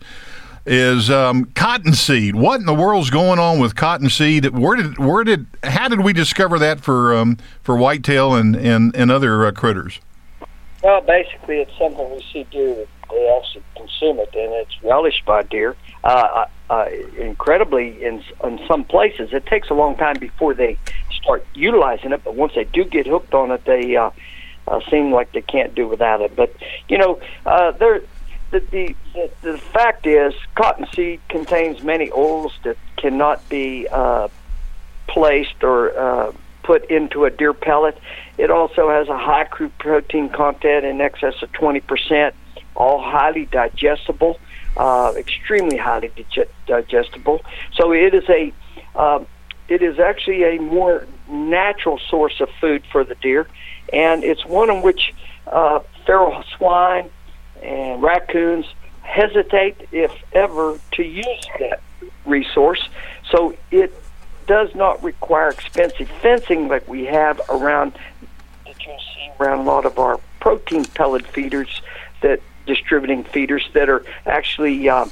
is um, cottonseed. What in the world's going on with cottonseed? Where did, where did, how did we discover that for um, for whitetail and and and other uh, critters? Well, basically, it's something we see deer, they actually consume it, and it's relished by deer. Uh, uh, incredibly, in, in some places, it takes a long time before they start utilizing it, but once they do get hooked on it, they uh, uh, seem like they can't do without it. But, you know, uh, there, the, the, the, the fact is, cottonseed contains many oils that cannot be uh, placed or uh, put into a deer pellet. It also has a high crude protein content in excess of twenty percent, all highly digestible, uh, extremely highly dig- digestible. So it is a, uh, it is actually a more natural source of food for the deer, and it's one in which uh, feral swine and raccoons hesitate, if ever, to use that resource. So it does not require expensive fencing like we have around, that you see around a lot of our protein pellet feeders, that distributing feeders that are actually uh,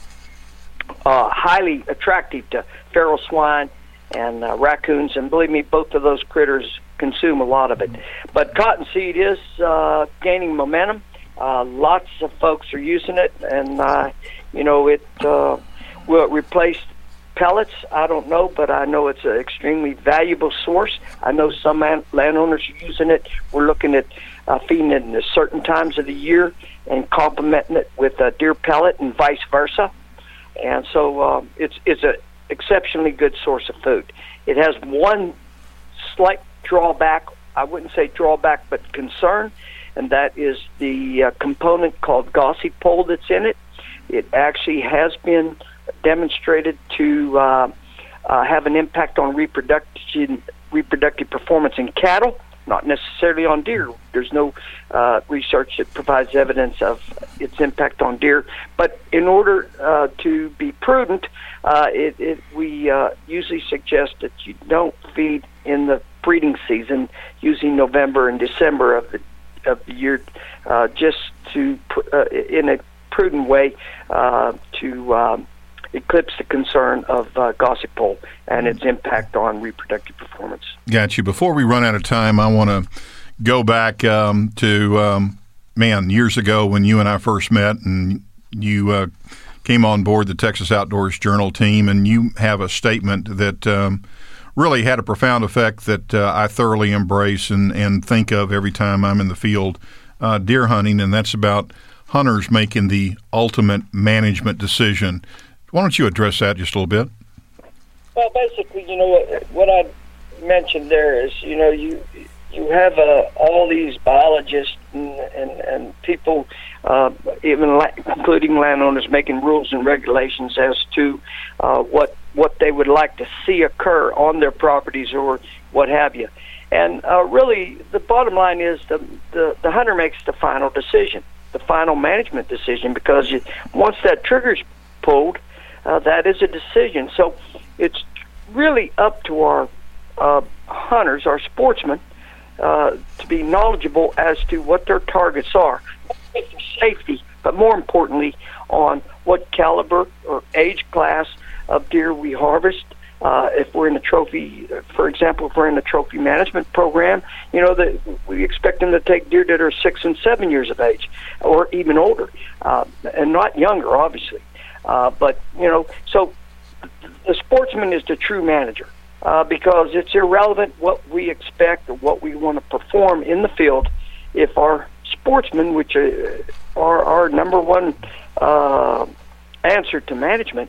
uh, highly attractive to feral swine and uh, raccoons. And believe me, both of those critters consume a lot of it. But cottonseed is uh, gaining momentum. Uh, lots of folks are using it, and uh, you know, it uh, will replace pellets. I don't know, but I know it's an extremely valuable source. I know some man- landowners are using it. We're looking at uh, feeding it at certain times of the year and complementing it with a deer pellet and vice versa. And so um, it's it's an exceptionally good source of food. It has one slight drawback. I wouldn't say drawback, but concern, and that is the uh, component called gossip pole that's in it. It actually has been demonstrated to uh, uh, have an impact on reproduction, reproductive performance in cattle, not necessarily on deer. There's no uh, research that provides evidence of its impact on deer. But in order uh, to be prudent, uh, it, it, we uh, usually suggest that you don't feed in the breeding season, using November and December of the of the year, uh, just to put, uh, in a prudent way uh, to um, eclipse the concern of uh, gossip pole and its impact on reproductive performance. Got you. Before we run out of time, I want to go back um, to, um, man, years ago when you and I first met, and you uh, came on board the Texas Outdoors Journal team, and you have a statement that um, really had a profound effect that uh, I thoroughly embrace and, and think of every time I'm in the field uh, deer hunting, and that's about hunters making the ultimate management decision. Why don't you address that just a little bit? Well, basically, you know, what, what I mentioned there is, you know, you you have uh, all these biologists and, and, and people, uh, even la- including landowners, making rules and regulations as to uh, what what they would like to see occur on their properties or what have you. And uh, really, the bottom line is the, the, the hunter makes the final decision, the final management decision, because you, once that trigger's pulled, uh, that is a decision. So it's really up to our uh, hunters, our sportsmen, uh, to be knowledgeable as to what their targets are, for safety, but more importantly, on what caliber or age class of deer we harvest. Uh, if we're in a trophy, for example, if we're in a trophy management program, you know, that we expect them to take deer that are six and seven years of age, or even older, uh, and not younger, obviously. Uh, but you know, so the sportsman is the true manager, uh, because it's irrelevant what we expect or what we want to perform in the field if our sportsmen, which are our, our number one uh, answer to management,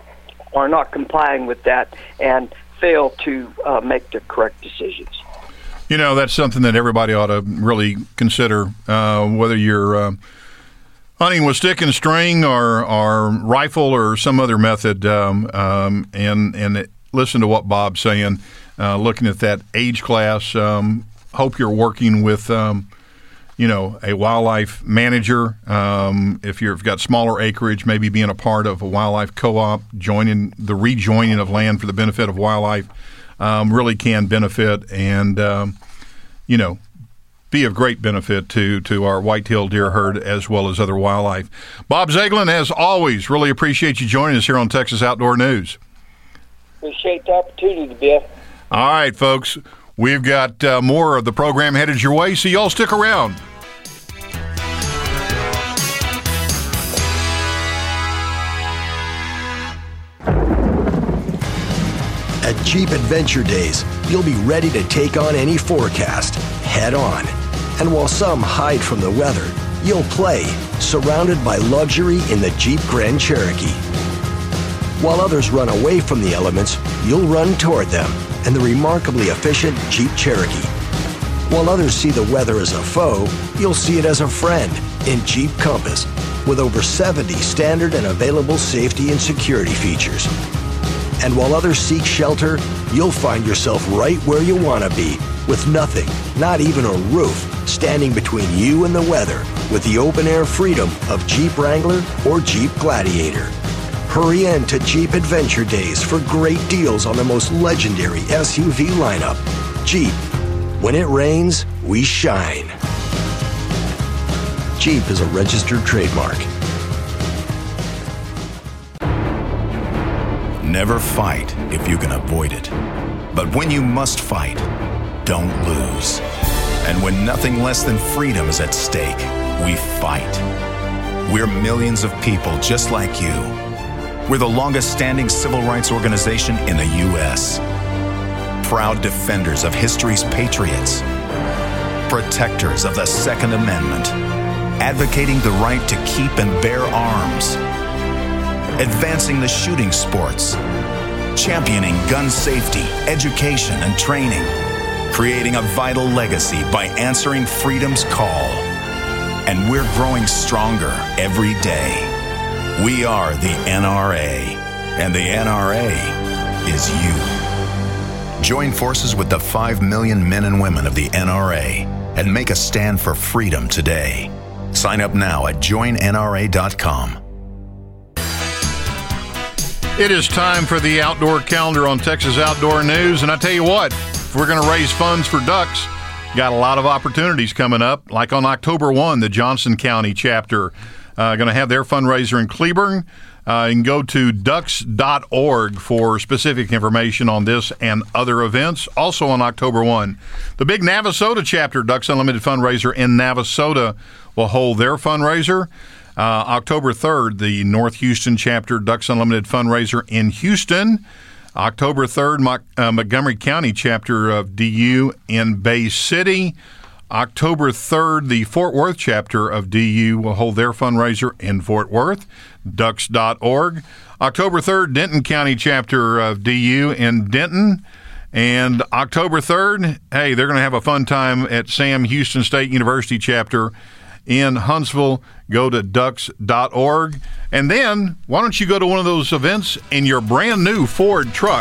are not complying with that and fail to uh, make the correct decisions. You know, that's something that everybody ought to really consider, uh, whether you're uh, hunting with stick and string or, or rifle or some other method, um, um, and, and it, listen to what Bob's saying, uh, looking at that age class. Um, hope you're working with um, you know, a wildlife manager. Um, if you've got smaller acreage, maybe being a part of a wildlife co-op, joining the rejoining of land for the benefit of wildlife um, really can benefit and, um, you know, be of great benefit to, to our whitetail deer herd as well as other wildlife. Bob Zeglin, as always, really appreciate you joining us here on Texas Outdoor News. Appreciate the opportunity, Bill. All right, folks. We've got uh, more of the program headed your way, so y'all stick around. At Jeep Adventure Days, you'll be ready to take on any forecast head on. And while some hide from the weather, you'll play, surrounded by luxury in the Jeep Grand Cherokee. While others run away from the elements, you'll run toward them in the remarkably efficient Jeep Cherokee. While others see the weather as a foe, you'll see it as a friend in Jeep Compass, with over seventy standard and available safety and security features. And while others seek shelter, you'll find yourself right where you want to be, with nothing, not even a roof, standing between you and the weather, with the open-air freedom of Jeep Wrangler or Jeep Gladiator. Hurry in to Jeep Adventure Days for great deals on the most legendary S U V lineup. Jeep. When it rains, we shine. Jeep is a registered trademark. Never fight if you can avoid it. But when you must fight, don't lose. And when nothing less than freedom is at stake, we fight. We're millions of people just like you. We're the longest-standing civil rights organization in the U S Proud defenders of history's patriots. Protectors of the Second Amendment. Advocating the right to keep and bear arms. Advancing the shooting sports. Championing gun safety, education, and training. Creating a vital legacy by answering freedom's call. And we're growing stronger every day. We are the N R A, and the N R A is you. Join forces with the five million men and women of the N R A and make a stand for freedom today. Sign up now at join N R A dot com. It is time for the Outdoor Calendar on Texas Outdoor News, and I tell you what, if we're going to raise funds for ducks, got a lot of opportunities coming up. Like on October first, the Johnson County chapter uh, going to have their fundraiser in Cleburne. Uh, you can go to ducks dot org for specific information on this and other events. Also on October first, the big Navasota chapter, Ducks Unlimited fundraiser in Navasota, will hold their fundraiser. Uh, October third, the North Houston chapter, Ducks Unlimited fundraiser in Houston. October third, Mo- uh, Montgomery County chapter of D U in Bay City. October third, the Fort Worth chapter of D U will hold their fundraiser in Fort Worth, ducks dot org. October third, Denton County chapter of D U in Denton. And October third, hey, they're going to have a fun time at Sam Houston State University chapter in Huntsville. Go to ducks dot org. And then, why don't you go to one of those events in your brand new Ford truck?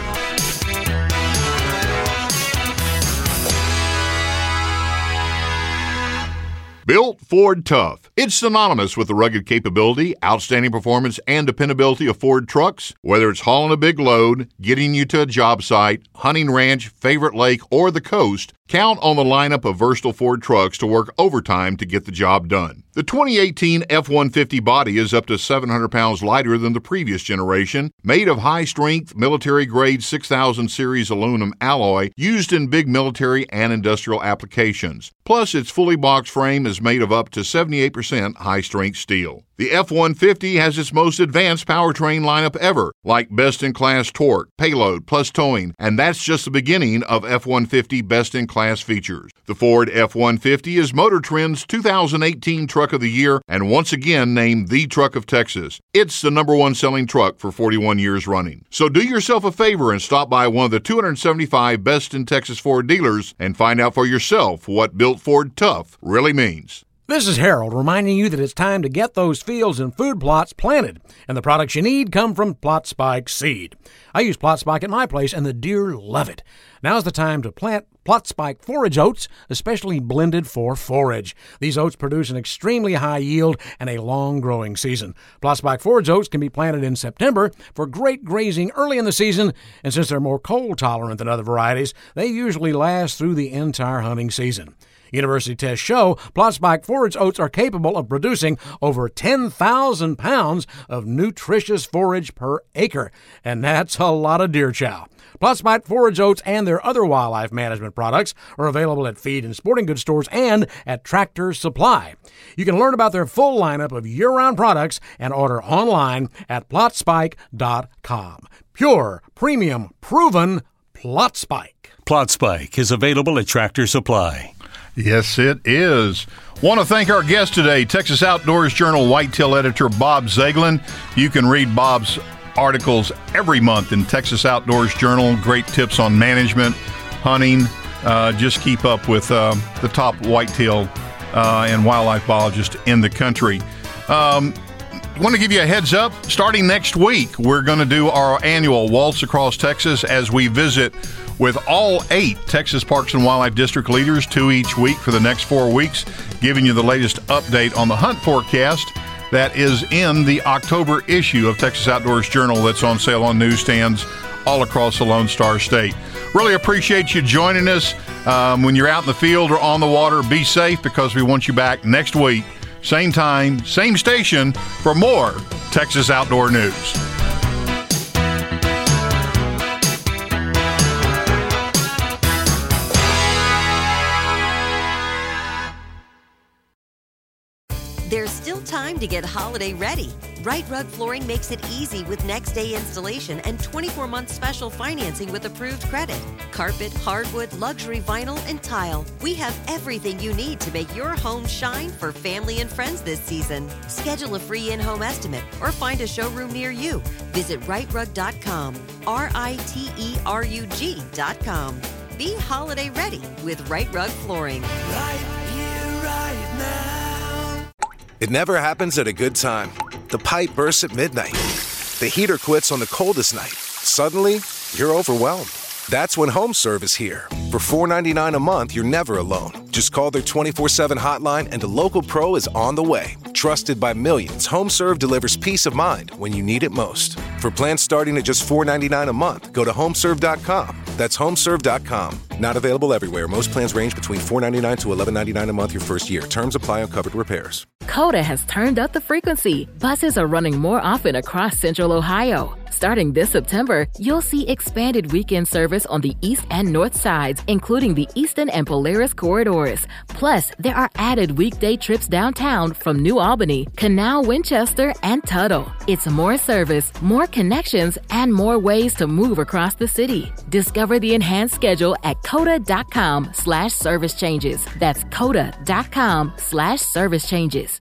Built Ford Tough. It's synonymous with the rugged capability, outstanding performance, and dependability of Ford trucks. Whether it's hauling a big load, getting you to a job site, hunting ranch, favorite lake, or the coast, count on the lineup of versatile Ford trucks to work overtime to get the job done. The twenty eighteen F one fifty body is up to seven hundred pounds lighter than the previous generation, made of high-strength, military-grade six thousand series aluminum alloy used in big military and industrial applications. Plus, its fully boxed frame is made of up to seventy-eight percent high-strength steel. The F one fifty has its most advanced powertrain lineup ever, like best-in-class torque, payload, plus towing, and that's just the beginning of F one fifty best-in-class features. The Ford F one fifty is Motor Trend's two thousand eighteen Truck of the Year and once again named the Truck of Texas. It's the number one selling truck for forty-one years running. So do yourself a favor and stop by one of the two hundred seventy-five best in Texas Ford dealers and find out for yourself what Built Ford Tough really means. This is Harold reminding you that it's time to get those fields and food plots planted, and the products you need come from Plot Spike Seed. I use Plot Spike at my place, and the deer love it. Now's the time to plant Plot Spike forage oats, especially blended for forage. These oats produce an extremely high yield and a long growing season. Plot Spike forage oats can be planted in September for great grazing early in the season, and since they're more cold tolerant than other varieties, they usually last through the entire hunting season. University tests show Plot Spike forage oats are capable of producing over ten thousand pounds of nutritious forage per acre, and that's a lot of deer chow. Plot Spike forage oats and their other wildlife management products are available at feed and sporting goods stores and at Tractor Supply. You can learn about their full lineup of year-round products and order online at plot spike dot com. Pure, premium, proven Plot Spike. Plot Spike is available at Tractor Supply. Yes, it is. Want to thank our guest today, Texas Outdoors Journal Whitetail editor Bob Zaglin. You can read Bob's articles every month in Texas Outdoors Journal. Great tips on management, hunting. Uh, just keep up with uh, the top whitetail uh, and wildlife biologists in the country. Um, want to give you a heads up. Starting next week, we're going to do our annual Waltz Across Texas as we visit with all eight Texas Parks and Wildlife District leaders, two each week for the next four weeks, giving you the latest update on the hunt forecast that is in the October issue of Texas Outdoors Journal that's on sale on newsstands all across the Lone Star State. Really appreciate you joining us. Um, when you're out in the field or on the water, be safe because we want you back next week, same time, same station, for more Texas Outdoor News. There's still time to get holiday ready. Right Rug Flooring makes it easy with next day installation and twenty-four month special financing with approved credit. Carpet, hardwood, luxury vinyl, and tile. We have everything you need to make your home shine for family and friends this season. Schedule a free in-home estimate or find a showroom near you. Visit right rug dot com, R I T E R U G dot com. Be holiday ready with Right Rug Flooring. Right here, right now. It never happens at a good time. The pipe bursts at midnight. The heater quits on the coldest night. Suddenly, you're overwhelmed. That's when HomeServe is here. For four dollars and ninety-nine cents a month, you're never alone. Just call their twenty-four seven hotline and a local pro is on the way. Trusted by millions, HomeServe delivers peace of mind when you need it most. For plans starting at just four dollars and ninety-nine cents a month, go to home serve dot com. That's home serve dot com. Not available everywhere. Most plans range between four dollars and ninety-nine cents to eleven dollars and ninety-nine cents a month your first year. Terms apply on covered repairs. Coda has turned up the frequency. Buses are running more often across Central Ohio. Starting this September, you'll see expanded weekend service on the east and north sides, including the Eastern and Polaris corridors. Plus, there are added weekday trips downtown from New Albany, Canal, Winchester, and Tuttle. It's more service, more connections, and more ways to move across the city. Discover the enhanced schedule at coda.com slash service changes. That's coda.com slash service changes.